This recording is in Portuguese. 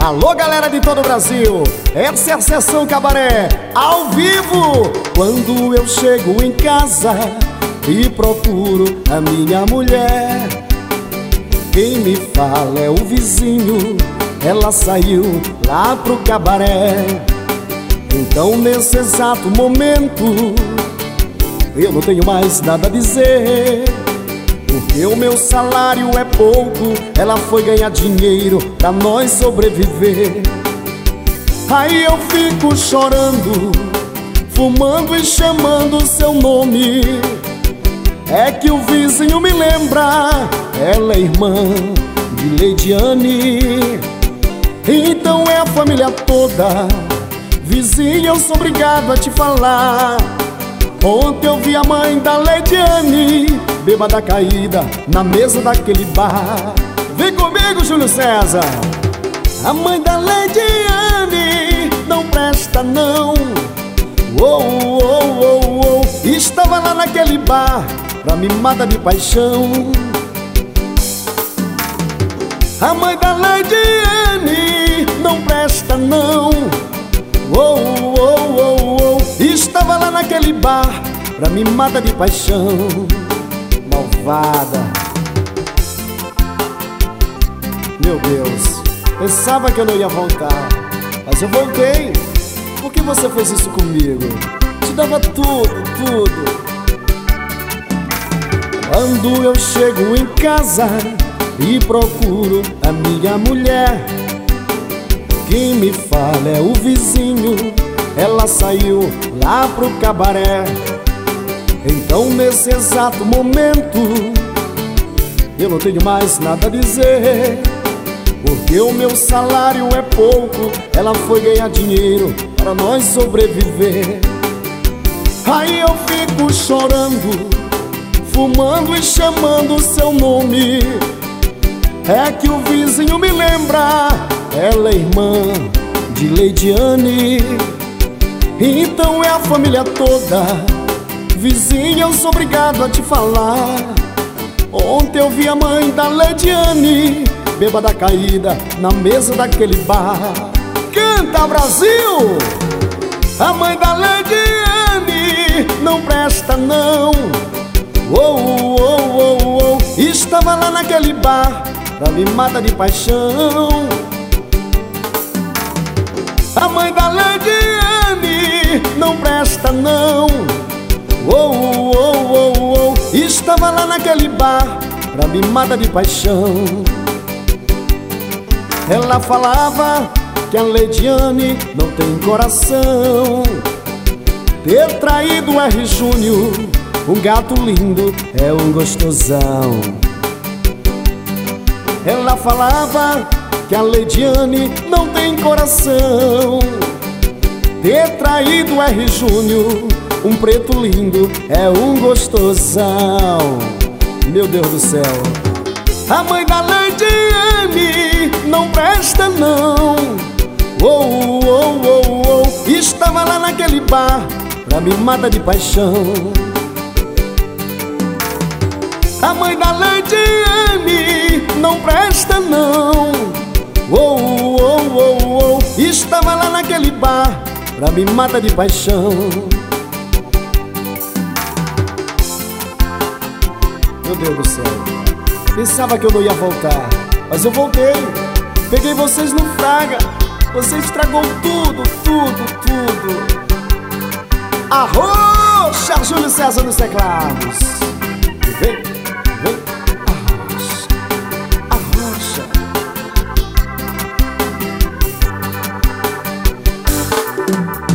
Alô, galera de todo o Brasil, essa é a Sessão Cabaré, ao vivo. Quando eu chego em casa e procuro a minha mulher, quem me fala é o vizinho, ela saiu lá pro cabaré. Então nesse exato momento eu não tenho mais nada a dizer, porque o meu salário é pouco, ela foi ganhar dinheiro pra nós sobreviver. Aí eu fico chorando, fumando e chamando seu nome. É que o vizinho me lembra, ela é irmã de Leidiane. Então é a família toda, vizinha, eu sou obrigado a te falar. Ontem eu vi a mãe da Leidiane, bêbada caída, na mesa daquele bar. Vem comigo, Júlio César. A mãe da Leidiane não presta não. Estava lá naquele bar pra mimada de paixão. A mãe da Leidiane não presta não. Estava lá naquele bar pra mimada de paixão. Malvada. Meu Deus, pensava que eu não ia voltar, mas eu voltei. Por que você fez isso comigo? Te dava tudo, tudo. Quando eu chego em casa e procuro a minha mulher, quem me fala é o vizinho, ela saiu lá pro cabaré. Então nesse exato momento eu não tenho mais nada a dizer, porque o meu salário é pouco, ela foi ganhar dinheiro para nós sobreviver. Aí eu fico chorando, fumando e chamando seu nome. É que o vizinho me lembra, ela é irmã de Leidiane. Então é a família toda, vizinha, eu sou obrigado a te falar. Ontem eu vi a mãe da Leidiane, bêbada caída, na mesa daquele bar. Canta, Brasil! A mãe da Leidiane não presta não. Estava lá naquele bar pra mimada de paixão. A mãe da Leidiane não presta não. Estava lá naquele bar pra mimada de paixão. Ela falava que a Leidiane não tem coração. Ter traído o R. Júnior, um gato lindo, é um gostosão. Ela falava que a Leidiane não tem coração. Ter traído o R. Júnior, um preto lindo, é um gostosão. Meu Deus do céu. A mãe da Leidiane não presta não. Estava lá naquele bar pra mimada de paixão. A mãe da Leidiane não presta não. Estava lá naquele bar pra mimada de paixão. Meu Deus do céu, pensava que eu não ia voltar, mas eu voltei. Peguei vocês no fraga, você estragou tudo, tudo, tudo. Arrocha, Júlio César nos teclados. Vem, vem, arrocha, arrocha.